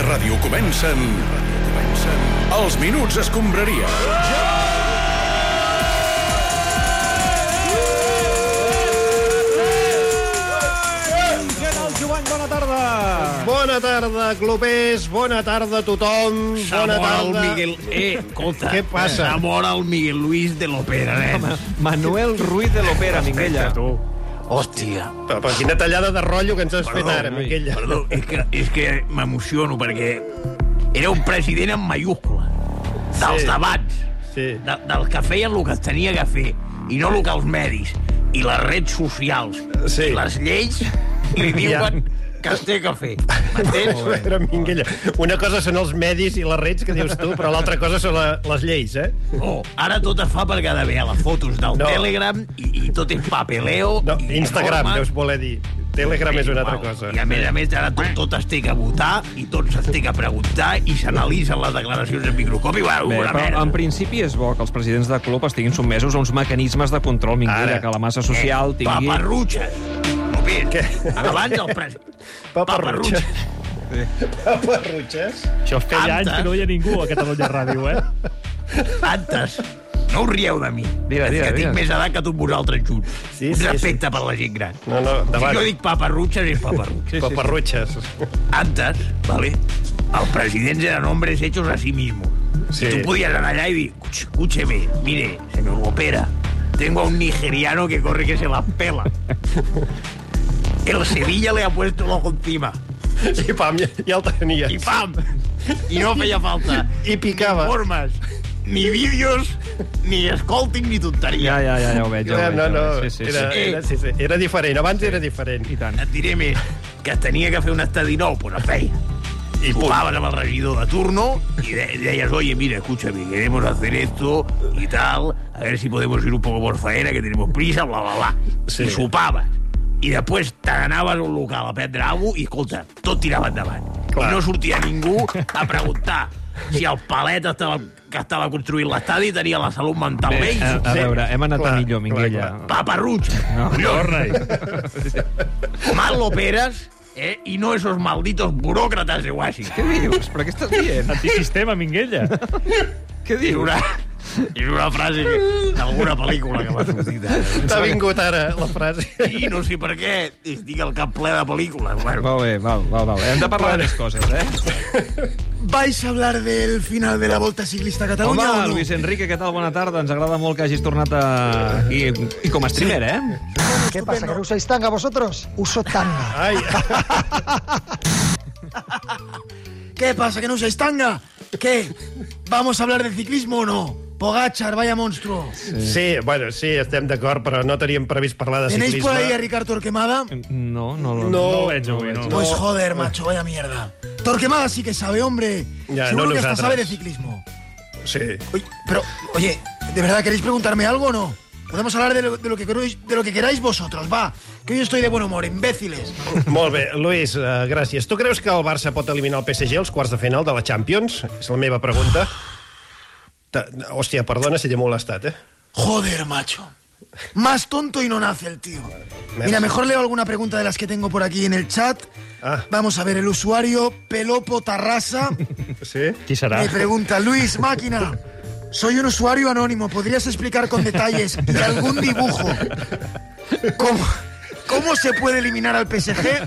ràdio comencen Els Minuts Escombraria. Què tal, Joan? Bona tarda. Bona tarda, clubers. Bona tarda a tothom. Bona S'ha tarda. el Miguel... escolta. Què passa? S'ha mort el Miguel Luis de l'Opera, Manuel Ruiz de l'Opera, Minguella. Hòstia. Però quina tallada de rotllo que ens has fet ara, Miquella. Perdó, és que m'emociono perquè era un president en mayúscula. Dels debats. Sí. Del que feien el que es tenia que fer. I no el que els medis. I les redes socials. Sí. I les lleis li diuen que es té que fer. M'entens? A veure, Minguella, una cosa són els medis i les redes que dius tu, però l'altra cosa són les lleis, eh? Oh, ara tot es fa per quedar bé a les fotos del Telegram i tot és papeleo. No, i Instagram, norma. deus voler dir. Telegram és una altra cosa. I a més, ara tot es té que votar i tot es té que preguntar i s'analitzen les declaracions en microscopi. Bé, però en principi és bo que els presidents de club estiguin sotmesos a uns mecanismes de control, Minguella, Ara. que la massa social tingui... Paparrutxes. No, bé, Què? abans el president... Paparrutxes. Paparrutxes? Això feia anys que no hi ha ningú a Catalunya Ràdio, Antes. No us rieu de mi. Digues, que tinc digues. més edat que tots vosaltres junts. Sí, Un sí, respecte per la gent gran. No, davant. Si jo dic paparrutxes, és paparrutxes. Paparrutxes. Antes, ¿vale? Els presidents eran hombres hechos a sí mismos. Sí. Y tú podías anar allá y decir, escúcheme, mire, señor Opera, tengo a un nigeriano que corre que se las pela. El Sevilla le ha puesto el ojo encima. I pam, ja el tenies. Y ¡pam! Y no feia falta. I picava. Ni formes, ni vídeos, ni escolting, ni tonteria. Ja ho veig. No, Sí. era diferent. Abans era diferent. I tant. Et diré més, que es tenia que fer un estadi nou, pues el feia. I punt. Jugaban amb el regidor de turno y decías, oye, mira, escúchame, queremos hacer esto y tal, a ver si podemos ir un poco por faena, que tenemos prisa, bla, bla, bla. Sí. I sopaves. I després t'anaves a un local a prendre alguna cosa i, escolta, tot tirava endavant. Clar. I no sortia ningú a preguntar si el palet que estava construint l'estadi tenia la salut mental bé. A veure, hem anat Clar, a millor, Minguella. Paparrutxa. No, Mal l'operes, i no esos malditos burócratas de Washington. Què dius? Però què estàs dient? Antisistema, Minguella. Què dius? És una frase d'alguna pel·lícula que m'ha sortit. T'ha vingut ara la frase. I no sé per què, estic al cap ple de pel·lícules. Bueno. Molt bé, val. Hem de parlar de més coses, ¿Vais a hablar del final de la Volta Ciclista a Catalunya Home, o no? Luis Enrique, què tal? Bona tarda. Ens agrada molt que hagis tornat I com a streamer, ¿Qué pasa, que no usáis tanga vosotros? Uso tanga. Ai, ¿Qué pasa, que no usáis tanga? ¿Qué? ¿Vamos a hablar de ciclismo o no? Pogachar, vaya monstruo. sí, bueno, sí, estem d'acord, però no teníem previst parlar de ¿Tenéis ciclisme. por ahí a Ricard Torquemada? No. No, veig avui, no. Pues joder, macho, vaya mierda. Torquemada sí que sabe, hombre. Ya, Seguro no que hasta nosotros. sabe de ciclismo. Sí. Oye, ¿de verdad queréis preguntarme algo o no? Podemos hablar de lo que queráis vosotros, va. Que hoy estoy de buen humor, imbéciles. Molt bé, Luis, gràcies. Tu creus que el Barça pot eliminar el PSG als quarts de final de la Champions? És la meva pregunta. Hòstia, perdona si t'he molestat, Joder, macho. Más tonto y no nace el tío. Mira, mejor leo alguna pregunta de las que tengo por aquí en el chat. Ah. Vamos a ver, el usuario Pelopo Tarrasa Sí? Qui serà? me pregunta, Luis, máquina, soy un usuario anónimo, ¿podrías explicar con detalles y algún dibujo cómo se puede eliminar al PSG?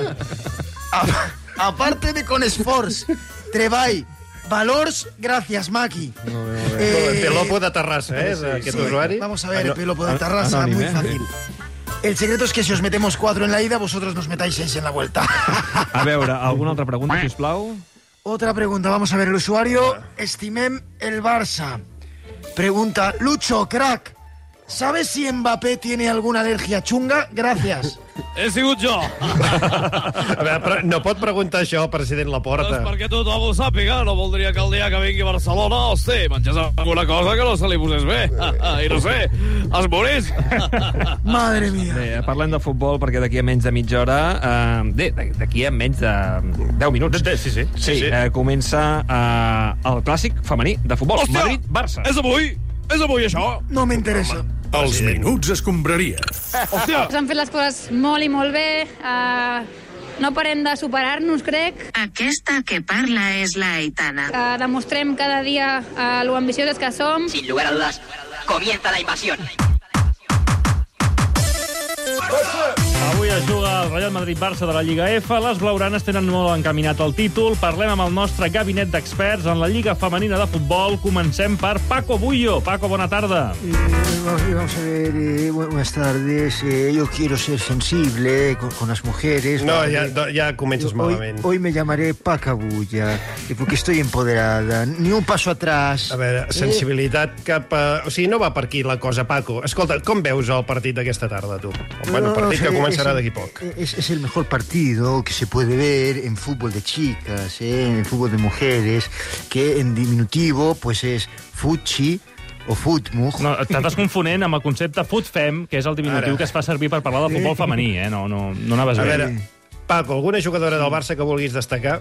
Aparte de con esforç, treball, valors, gracias, Maki. Pelopo de Terrassa, és aquest usuari? Vamos a ver, el Pelopo de Tarrasa, anónimo, muy fácil. El secreto es que si os metemos 4 en la ida, vosotros nos metáis 6 en la vuelta. A veure, alguna altra pregunta, sisplau? Otra pregunta, vamos a ver, el usuario Estimem el Barça. Pregunta, Lucho, crack, ¿sabes si Mbappé tiene alguna alergia chunga? Gracias. He sigut jo. A veure, però no pot preguntar això al president Laporta. Perquè tothom ho sàpiga. No voldria que el dia que vingui a Barcelona, hosti, mengés alguna cosa que no se li posés bé. I no sé, es morís. Madre mía. Bé, parlem de futbol perquè d'aquí a menys de mitja hora... d'aquí a menys de 10 minuts. Sí. Comença el clàssic femení de futbol. Hòstia! Madrid-Barça. És avui, això. No me interesa. Els Minuts Escombraria. Hòstia! S'han fet les coses molt i molt bé. No parem de superar-nos, crec. Aquesta que parla és la Aitana. Demostrem cada dia lo ambicioses que som. Sin lugar a dudas, comienza la invasión. Avui es juga el Real Madrid-Barça de la Lliga F. Les blaugranes tenen molt encaminat el títol. Parlem amb el nostre gabinet d'experts en la Lliga Femenina de Futbol. Comencem per Paco Bullo. Paco, bona tarda. Vamos a ver, buenas tardes. Yo quiero ser sensible con las mujeres. No, ya comences malament. Hoy me llamaré Pacabulla, porque estoy empoderada. Ni un paso atrás. A veure, sensibilitat cap a... O sigui, no va per aquí la cosa, Paco. Escolta, com veus el partit d'aquesta tarda, tu? Bueno, el partit que començarà d'aquí poc. Es el mejor partido que se puede ver en fútbol de chicas, en fútbol de mujeres, que en diminutivo pues es futchi o futmug. No, t'estàs confonent amb el concepte futfem, que és el diminutiu que es fa servir per parlar del futbol femení, eh? No anaves bé. A veure, Paco, alguna jugadora del Barça que vulguis destacar?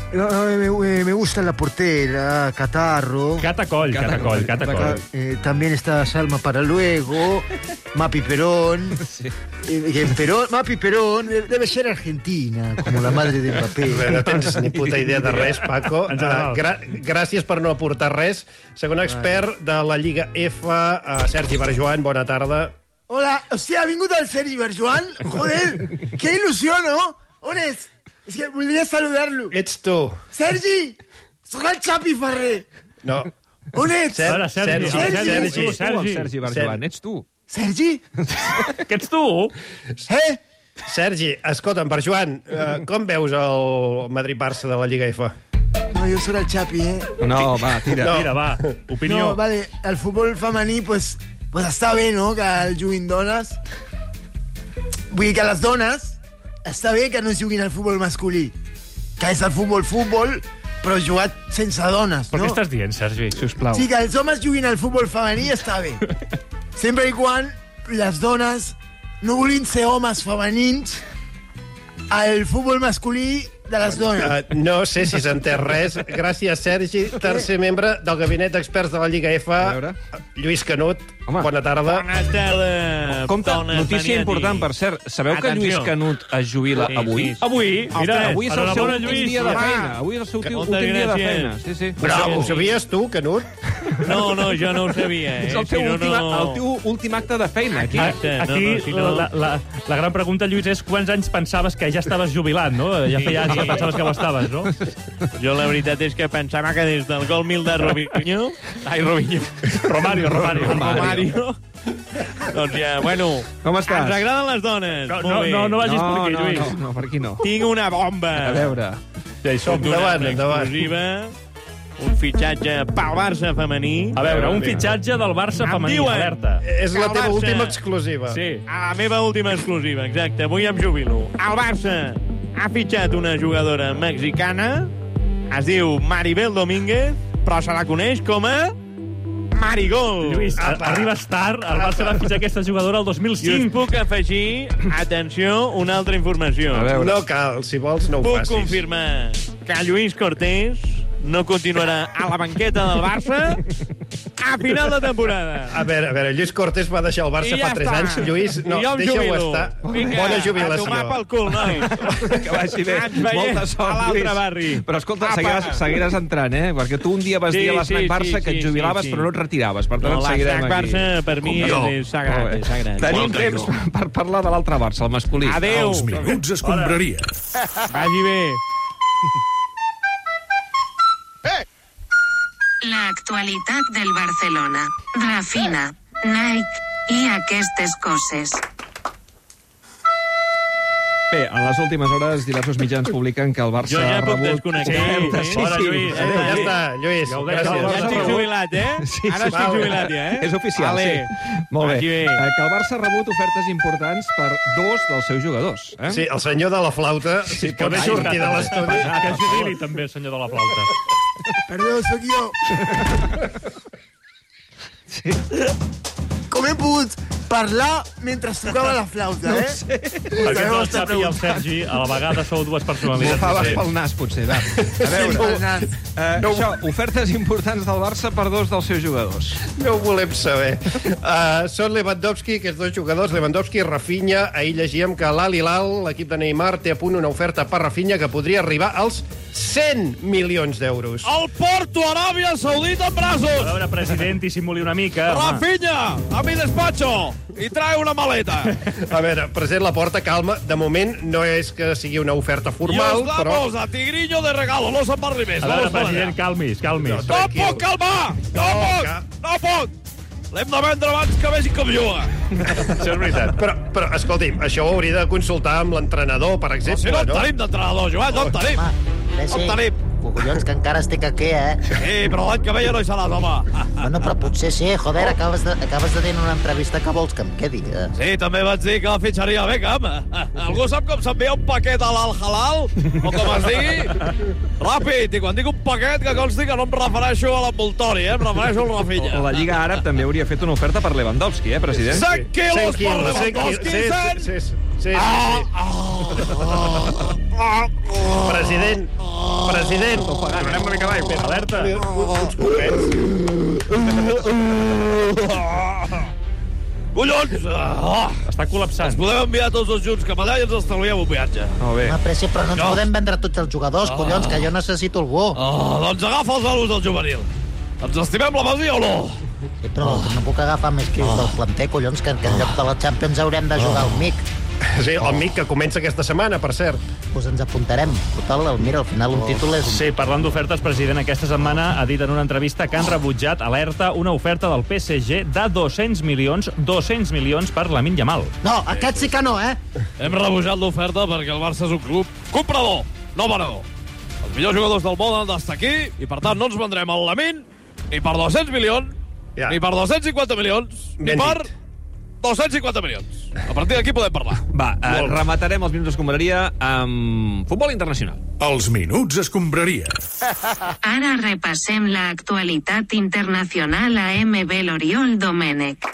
Me gusta la portera, Catarro. Catacol. También está Salma para luego, Mapi Perón. Sí. Mapi Perón debe ser argentina, como la madre de Mbappé. No tens ni puta idea de res, Paco. Gràcies per no aportar res. Segon expert de la Lliga F, Sergi Barjuan, bona tarda. Hola, hostia, ha vingut el Sergi Barjuan? Joder, qué ilusión, ¿no? On és? És que voldria saludar-lo. Ets tu. Sergi! Soc el Xapi Ferrer. No. On ets? Sergi Barjuan, ets tu. Sergi? Que ets tu? Sergi, escolta'm, Barjuan, com veus el Madrid-Barça de la Lliga F? No, jo soc el Xapi, No, va, tira. No. Tira, va. Opinió. No, vale, el futbol femení, pues està bé, no?, que el juguin dones. Vull dir que les dones està bé que no juguin al futbol masculí, que és el futbol, però jugat sense dones, no? Però què estàs dient, Sergi? Sisplau. Sí, que els homes juguin al futbol femení està bé. Sempre i quan les dones no vulguin ser homes femenins al futbol masculí de les dones. No sé si s'entén res. Gràcies, Sergi. Tercer membre del gabinet d'experts de la Lliga F, Lluís Canut. Bona tarda. Bona tarda. Compte, notícia important, per cert. Sabeu que Lluís Canut es jubila avui? Avui? Mira, avui és el seu últim dia de feina. Avui és el seu últim dia de feina. Sí. Bravo. Ho sabies tu, Canut? No, jo no ho sabia. És el teu últim acte de feina. Aquí la gran pregunta, Lluís, és quants anys pensaves que ja estaves jubilat, no? Ja feia anys que pensaves que ho estaves, no? Jo la veritat és que pensava que des del gol 1000 de Robinho... Romario. Doncs ja, bueno... Com estàs? Ens agraden les dones. No vagis per aquí, Lluís. No, per aquí no. Tinc una bomba. A veure. Ja hi som. Endavant. Exclusiva. Un fitxatge pel Barça femení. A veure, un fitxatge del Barça femení. Alerta. És la teva última exclusiva. Sí. La meva última exclusiva, exacte. Avui em jubilo. El Barça ha fitxat una jugadora mexicana, es diu Maribel Domínguez, però se la coneix com a Marigol. Lluís, arribes tard. El Barça va fitxar aquesta jugadora el 2005. I us puc afegir, atenció, una altra informació. No cal, si vols no ho facis. Puc confirmar que Lluís Cortés no continuarà a la banqueta del Barça a final de temporada. A veure, Lluís Cortés va deixar el Barça fa 3 anys. Lluís, no, deixa-ho estar. Bona jubilació. A tomar pel cul, nois. Que vagi bé. Ens veiem Molta sort, a l'altre Lluís. barri. Però escolta, seguiràs entrant, Perquè tu un dia vas dir a l'Snac Barça que et jubilaves, però no et retiraves. Per tant, et seguirem aquí. L'Snac Barça, per mi, és sagrat. Tenim temps per parlar de l'altre Barça, el masculí. Adéu. Els minuts escombraria. Vagi bé. L'actualitat del Barcelona. Rafina, Nike i aquestes coses. Bé, en les últimes hores diversos mitjans publiquen que el Barça Jo ja ha puc rebut... desconnectar. Hola, Lluís. Ja està, Lluís. Ja estic jubilat, Ara estic jubilat, ja, És oficial, sí. Molt bé. Que el Barça ha rebut ofertes importants per 2 dels seus jugadors. Sí, el senyor de la flauta, si pot sortir de l'estudi. Que es jubili també, el senyor de la flauta. Perdó, sóc jo. Sí. Com he pogut parlar mentre tocava la flauta, No ho sé. Perquè el Xavi i el Sergi a la vegada sou dues personalitats. M'ho fa diferents. pel nas, potser. Va. A veure, això, ofertes importants del Barça per dos dels seus jugadors. No ho volem saber. Són Lewandowski, aquests dos jugadors, Lewandowski i Rafinha. Ahir llegíem que l'Al Hilal, l'equip de Neymar, té a punt una oferta per Rafinha que podria arribar als 100 milions d'euros. El Porto, Aràbia Saudita en braços. A veure, president, dissimuli una mica. Rafinha, a mi despacho, i trae una maleta. A veure, president Laporta, calma. De moment no és que sigui una oferta formal, I os però... damos a Tigrillo de regalo, no se'n parli més. A veure, president, calmis. No puc calmar! No puc! L'hem de vendre abans que vegi com juga. Això és veritat. Però escolti'm, això ho hauria de consultar amb l'entrenador, per exemple. Si no en tenim d'entrenador, Joan, no en tenim. No en tenim. Collons, que encara estic aquí, Sí, però l'any que ve ja no hi seràs, home. Bueno, però potser sí, joder, acabes de dir en una entrevista que vols que em quedi. Sí, també vaig dir que la fitxaria Beckham. Algú sap com s'envia un paquet a l'Al-Halal? O com es digui? Ràpid, i quan dic un paquet, que consti que no em refereixo a l'envoltori, em refereixo al Rafinha. La Lliga Àrab també hauria fet una oferta per Lewandowski, president? 100 quilos per Lewandowski, 100! Sí. President. Donem una mica d'aigua. Alerta. Uns copets. Collons! Està col·lapsant. Els podem enviar tots dos junts cap allà i ens estalviem un viatge. Molt bé. Home, Pressi, però no ens podem vendre tots els jugadors, collons, que jo necessito algú. Doncs agafa els alus del juvenil. Ens estimem la Masia o no? Sí, però no puc agafar més crios del planter, collons, que en lloc de la Champions haurem de jugar al MIC. Sí, el MIC que comença aquesta setmana, per cert. Doncs ens apuntarem. Total, mira, al final un títol és... Sí, parlant d'ofertes, president, aquesta setmana ha dit en una entrevista que han rebutjat, alerta, una oferta del PSG de 200 milions per Lamine Yamal. No, aquest sí que no, Hem rebutjat l'oferta perquè el Barça és un club comprador, no venedor. Els millors jugadors del món han d'estar aquí i, per tant, no ens vendrem el Lamine ni per 200 milions, ni per 250 milions, ni per 250 milions. A partir d'aquí podem parlar. Va, rematarem els Minuts Escombraria amb futbol internacional. Els Minuts Escombraria. Ara repassem l'actualitat internacional a MB l'Oriol Domènech.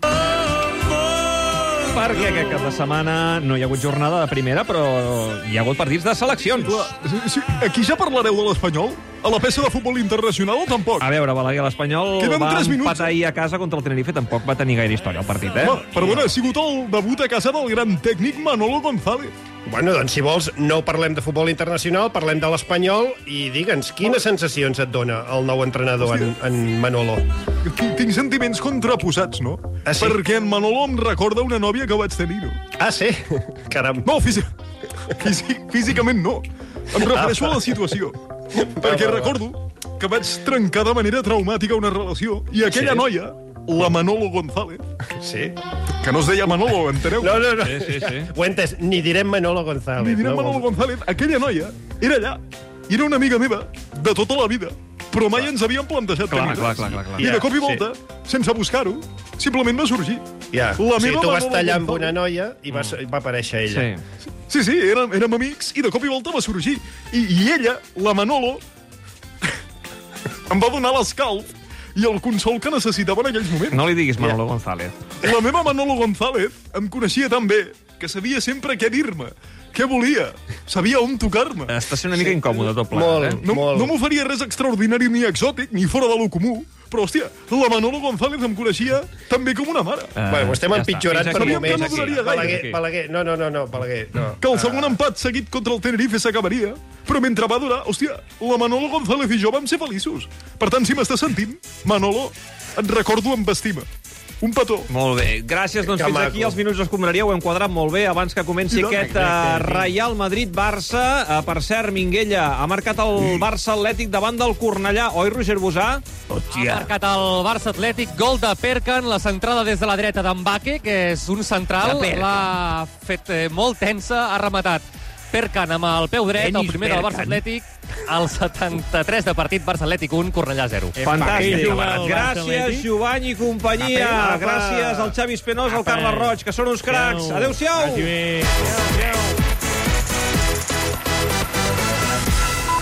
Perquè aquest cap de setmana no hi ha hagut jornada de primera, però hi ha hagut partits de seleccions. Sí, aquí ja parlareu de l'Espanyol? A la peça de futbol internacional o tampoc? A veure, Balaguer, l'Espanyol va empatar ahir a casa contra el Tenerife, tampoc va tenir gaire història el partit, Perdona, ha sigut el debut a casa del gran tècnic Manolo González. Bueno, doncs, si vols, no parlem de futbol internacional, parlem de l'Espanyol, i digue'ns, quines sensacions et dona el nou entrenador, en Manolo? Tinc sentiments contraposats, no? Ah, sí? Perquè en Manolo em recorda una nòvia que vaig tenir, no? Ah, sí? Caram. No, físicament no. Em refereixo a la situació. Perquè recordo que vaig trencar de manera traumàtica una relació i aquella noia, la Manolo González, que no es deia Manolo, enteneu? No. Sí. Ho he entès, ni direm Manolo González. Ni direm Manolo González. Aquella noia era allà i era una amiga meva de tota la vida, però mai ens havíem plantejat tenir. Clar. I de cop i volta, sense buscar-ho, simplement va sorgir. O sigui, tu vas tallar amb una noia i va aparèixer ella. Sí, érem amics i de cop i volta va sorgir. I ella, la Manolo, em va donar l'escalf i el consol que necessitava en aquells moments. No li diguis Manolo González. La meva Manolo González em coneixia tan bé que sabia sempre què dir-me, què volia, sabia on tocar-me. Està sent una mica incòmode tot plegat, No m'oferia res extraordinari ni exòtic, ni fora de lo comú, però, hòstia, la Manolo González em coneixia tan bé com una mare. Bueno, ho estem empitjorant per moments. Balaguer, no, Balaguer, no. Que el segon empat seguit contra el Tenerife s'acabaria, però mentre va durar, hòstia, la Manolo González i jo vam ser feliços. Per tant, si m'estàs sentint, Manolo, et recordo amb estima. Un petó. Molt bé. Gràcies, doncs, fins aquí els Minuts Escombraria. Ho hem quadrat molt bé abans que comenci aquest Real Madrid-Barça. Per cert, Minguella, ha marcat el Barça Atlètic davant del Cornellà. Oi, Roger Bosà? Ha marcat el Barça Atlètic, gol de Perkan, la centrada des de la dreta d'en Baque, que és un central, l'ha fet molt tensa, ha rematat Perkan amb el peu dret, el primer del Barça Atlètic, al 73 de partit, Barça Atlètic 1, Cornellà 0. Fantàstic. Gràcies, Jovany i companyia. Gràcies al Xavi Espinosa, al Carles Roig, que són uns cracs. Adéu-siau.